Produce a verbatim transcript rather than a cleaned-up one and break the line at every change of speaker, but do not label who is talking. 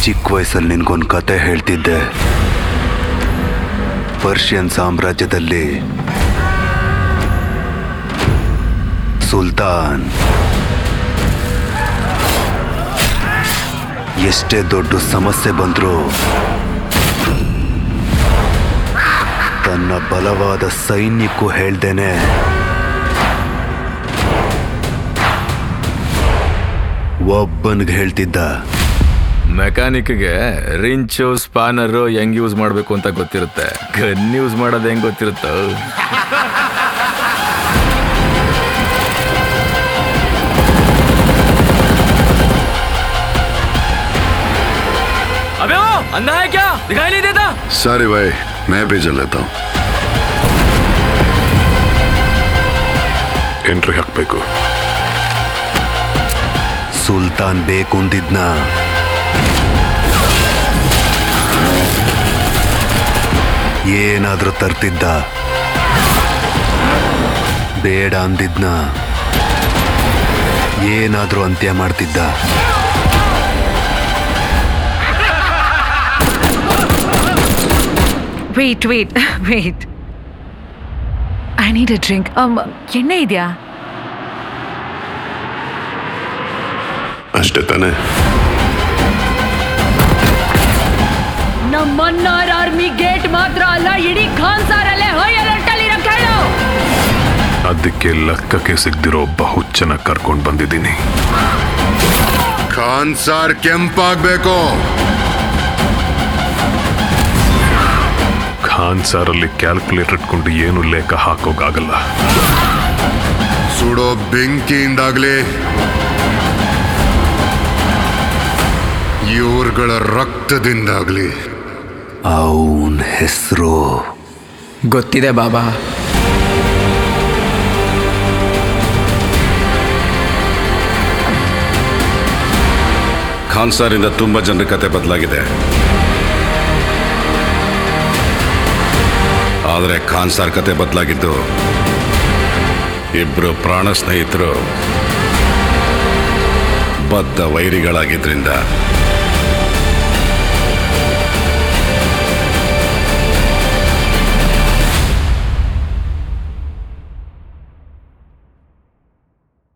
ಚಿಕ್ಕ ವಯಸ್ಸಲ್ಲಿ ನಿನ್ಗೊಂದು ಕತೆ ಹೇಳ್ತಿದ್ದೆ. ಪರ್ಷಿಯನ್ ಸಾಮ್ರಾಜ್ಯದಲ್ಲಿ ಸುಲ್ತಾನ್ ಎಷ್ಟೇ ದೊಡ್ಡ ಸಮಸ್ಯೆ ಬಂದರೂ ತನ್ನ ಬಲವಾದ ಸೈನ್ಯಕ್ಕೂ ಹೇಳ್ದೇನೆ ಒಬ್ಬನಿಗೆ ಹೇಳ್ತಿದ್ದ.
ಮೆಕ್ಯಾನಿಕ್ಗೆ ರಿಂಚು ಸ್ಪಾನರು ಹೆಂಗ್ ಯೂಸ್ ಮಾಡಬೇಕು ಅಂತ ಗೊತ್ತಿರುತ್ತೆ, ಗನ್ ಯೂಸ್ ಮಾಡೋದು ಹೆಂಗ್ ಗೊತ್ತಿರುತ್ತೋ. अबे वो अंधा है क्या, दिखाई नहीं देता?
सारी भाई मैं भी चल लेता हूँ. ಎಂಟ್ರಿ ಹಾಕ್ಬೇಕು.
ಸುಲ್ತಾನ್ ಬೇಕು ಅಂದಿದ್ನ ಏನಾದ್ರೂ ತರ್ತಿದ್ದ, ಬೇಡ ಅಂದಿದ್ನ ಏನಾದ್ರೂ ಅಂತ್ಯ ಮಾಡ್ತಿದ್ದ.
Wait wait wait I need a drink. ಎಣ್ಣೆ ಇದೆಯಾ?
ಅಷ್ಟೇ ತಾನೆ.
ನಮ್ಮ ಮನ್ನಾರ್ ಆರ್ಮಿ ಗೇಟ್ ಮಾತ್ರ ಅಲ್ಲ, ಇಡೀ ಖಾನ್ ಸಾರಲ್ಲೇ ಹೈ ಅಲರ್ಟ್ ಅಲ್ಲಿ ಕೇಳು.
ಅದಕ್ಕೆ ಲೆಕ್ಕಕ್ಕೆ ಸಿಗ್ದಿರೋ ಒಬ್ಬ ಹುಚ್ಚನ ಕರ್ಕೊಂಡು ಬಂದಿದ್ದೀನಿ. ಖಾನ್ ಸಾರ್ ಕೆಂಪಾಗ್ಬೇಕು. ಖಾನ್ ಸಾರಲ್ಲಿ ಕ್ಯಾಲ್ಕುಲೇಟರ್ ಇಟ್ಕೊಂಡು ಏನು ಲೆಕ್ಕ ಹಾಕೋಕ್ಕಾಗಲ್ಲ. ಸುಡೋ ಬೆಂಕಿಯಿಂದಾಗ್ಲಿ ಇವ್ರುಗಳ ರಕ್ತದಿಂದಾಗ್ಲಿ.
ಅವನ್ ಹೆಸರು
ಗೊತ್ತಿದೆ ಬಾಬಾ.
ಖಾನ್ ಸಾರಿಂದ ತುಂಬಾ ಜನರ ಕತೆ ಬದಲಾಗಿದೆ, ಆದರೆ ಖಾನ್ ಸಾರ್ ಕತೆ ಬದಲಾಗಿದ್ದು ಇಬ್ರು ಪ್ರಾಣ ಸ್ನೇಹಿತರು ಬದ್ಧ ವೈರಿಗಳಾಗಿದ್ರಿಂದ.